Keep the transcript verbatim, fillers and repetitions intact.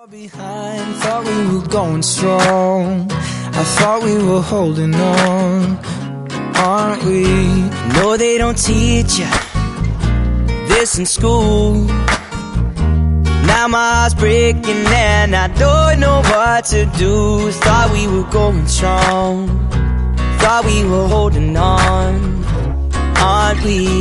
Behind, thought we were going strong. I thought we were holding on, aren't we? No, they don't teach you this in school. Now my heart's breaking and I don't know what to do. Thought we were going strong, thought we were holding on, aren't we?